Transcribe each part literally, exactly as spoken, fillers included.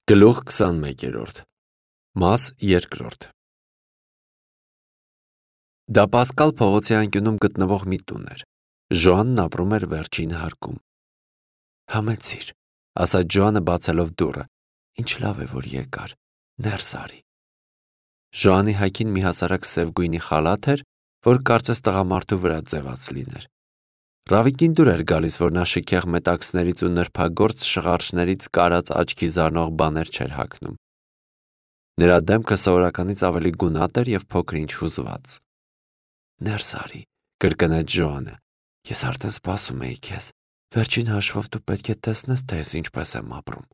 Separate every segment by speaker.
Speaker 1: Գլուխ քսանմեկերորդ Մաս երկրորդ Դա Պասկալ փողոցի անկյունում գտնվող մի տուն էր։ Ժոանն ապրում էր վերջին հարկում։ Համեցիր, ասաց Ժոանը բացելով դուռը, ինչ լավ է, որ եկար, ներս արի։ Ժոանի հագին մի հասարակ սև գույնի խալաթ էր, որ կարծես տղամարդու վրա ձևած լիներ։ Ռավիկին դուր էր գալիս, որ նա շքեղ մետաքսներից ու նրբագործ շղարշներից կարած աչքի զարնող բաներ չէր հագնում։ Նրա դեմքը սովորականից ավելի գունատ էր և փոքր-ինչ հուզված։ Ներս արի, կրկնեց Ժոանը, ես արդեն սպասում էի քեզ, վերջին հաշվով դու պետք է տեսնես, թե ես ինչպես եմ ապրում։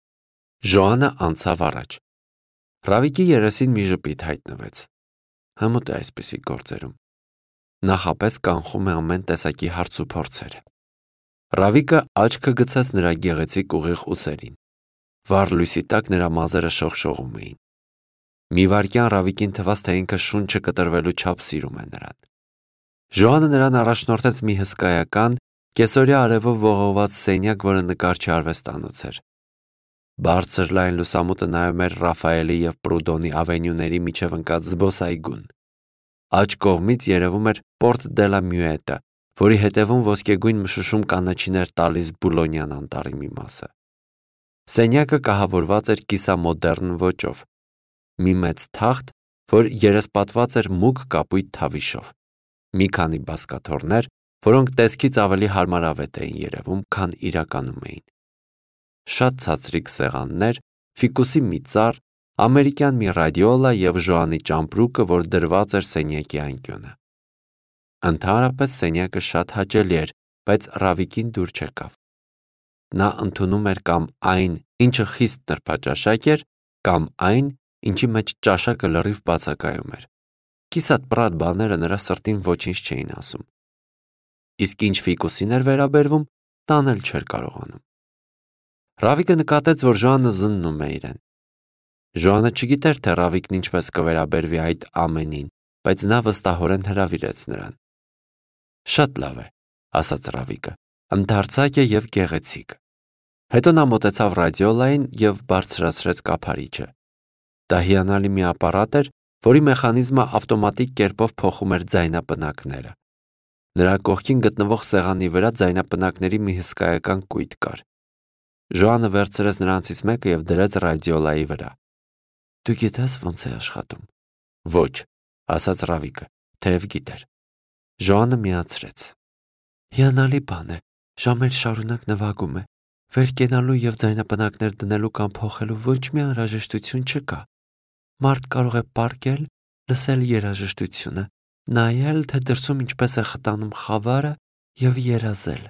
Speaker 1: Ժոանը անցավ առաջ։ Ռավիկի երեսին մի ժպիտ հայտնվեց։ Հմուտ է այսպիսի գործերում։ Նախապես կանխում է ամեն տեսակի հարց ու փորձեր։ Ռավիկը աչքը գցեց նրա գեղեցիկ ուղիղ ուսերին։ Վառ լույսի տակ նրա մազերը շողշողում էին։ Մի վայրկյան Ռավիկին թվաց, թե ինքը շունչը կտրվելու չափ սիրում է նրան։ Ժոանը նրան առաջնորդեց մի հսկայական, կեսօրյա արևով ողողված սենյակ, որը նկարչի արվեստանոց էր։ Բարձր լայն լուսամուտը նայում էր Ռաֆայելի և Պրուդոնի ավենյուների միջև ընկած զբոսայգուն։ Աջ կողմից երևում էր Պորտ դե լա Մյուետը, որի հետևում ոսկեգույն մշուշում կանաչին էր տալիս Բուլոնյան անտառի մի մասը։ Սենյակը կահավորված էր կիսամոդեռն ոճով։ Մի մեծ թախտ, որ երեսպատված էր մուգ կապույտ թավիշով։ Մի քանի բազկաթոռներ, որոնք տեսքից ավելի հարմարավետ էին երևում, քան իրականում էին։ Շատ ցածրիկ սեղաններ, ֆիկուսի մի ծառ, ամերիկյան մի ռադիոլա և Ժոանի ճամպրուկը, որ դրված էր սենյակի անկյունը։ Ընդհանրապես սենյակը շատ հաճելի էր, բայց Ռավիկին դուր չեկավ։ Նա ընդունում էր կամ այն, ինչը խիստ նրբաճաշակ էր, կամ այն, ինչի մեջ ճաշակը լրիվ բացակայում էր։ Կիսատ պռատ բաները նրա սրտին ոչինչ չէին ասում։ Իսկ ինչ ֆիկուսին էր վերաբերվում, տանել չէր կարողանում։ Ռավիկը նկատեց, որ Ժոանը զննում է իրեն։ Ժոանը չգիտեր, թե Ռավիկն ինչպես կվերաբերվի այդ ամենին, բայց նա վստահորեն հրավիրեց նրան։ Շատ լավ է, ասաց Ռավիկը, ընդարձակ է և գեղեցիկ։ Հետո նա մոտեցավ ռադիոլային և բարձրացրեց կափարիչը։ Դա հիանալի մի ապարատ էր, որի մեխանիզմը ավտոմատիկ կերպով փոխում էր ձայնապնակները։ Նրա կողքին գտնվող սեղանի վրա ձայնապնակների մի հսկայական կույտ կար։ Ժոանը վերցրեց նրանցից մեկը և դրեց ռադիոլայի վրա։ Դու գիտես ոնց է աշխատում։ Ոչ, ասաց Ռավիկը, թեև գիտեր։ Ժոանը միացրեց։ Հիանալի բան է, ժամեր շարունակ նվագում է։ Վեր կենալու և ձայնապնակներ դնելու կամ փոխելու ոչ մի անհրաժեշտություն չկա։ Մարդ կարող է պառկել, լսել երաժշտությունը, նայել, թե դրսում ինչպես է խտանում խավարը և երազել։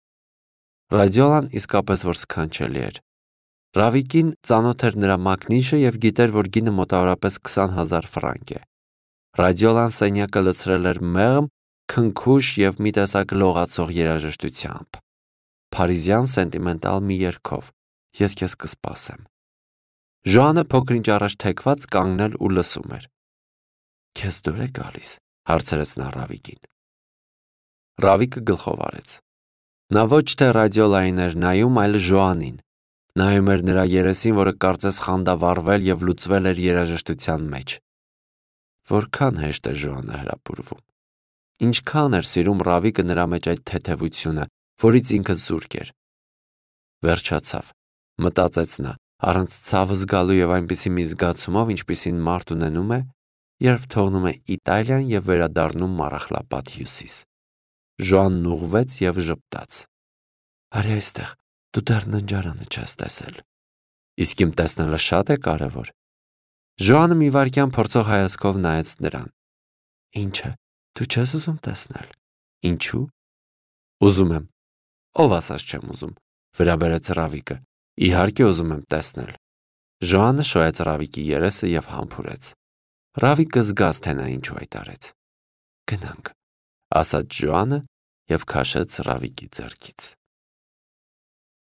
Speaker 1: Ռադիոլան իսկապես որ սքանչելի էր։ Ռավիկին ծանոթ էր նրա մակնիշը և գիտեր, որ գինը մոտավորապես քսան հազար ֆրանկ է։ Ռադիոլան սենյակը լցրել էր մեղմ, քնքուշ և մի տեսակ լողացող երաժշտությամբ։ Փարիզյան սենտիմենտալ մի երգով, ես քեզ կսպասեմ։ Ժոանը փոքր-ինչ առաջ թեքված կանգնել ու լսում էր։ Քեզ դուր է գալիս, հարցրեց նա Ռավիկին։ Ռավիկը գլխով արեց։ Նա ոչ թե ռադիոլային էր նայում, այլ Ժոանին։ Նայում էր նրա երեսին, որը կարծես խանդավառվել և լուծվել էր երաժշտության մեջ։ Որքան հեշտ է Ժոանը հրապուրվում։ Ինչքան էր սիրում Ռավիկը նրա մեջ այդ թեթևությունը, որից ինքը զուրկ էր։ Վերջացավ, մտածեց նա, առանց ցավ զգալու և այնպիսի մի զգացումով, ինչպիսին մարդ ունենում է, երբ թողնում է Իտալիան և վերադառնում Մառախլապատ Հյուսիս։ Ժոանն ուղղվեց և ժպտաց։ Արի այստեղ, դու դեռ ննջարանը չես տեսել։ Իսկ իմ տեսնելը շատ է կարևոր։ Ժոանը մի վայրկյան փորձող հայացքով նայեց նրան։ Ինչը, դու չես ուզում տեսնել։ Ինչու։ Ուզում եմ։ Ով ասաց չեմ ուզում, վերաբերեց Ռավիկը։ Իհարկե ուզում եմ տեսնել։ Ժոանը շոյեց Ռավիկի երեսը և համբուրեց։ Ռավիկը զգաց, թե նա ինչու այդ արեց։ Գնանք, ասաց Ժոանը և քաշեց Ռավիկի ձեռքից։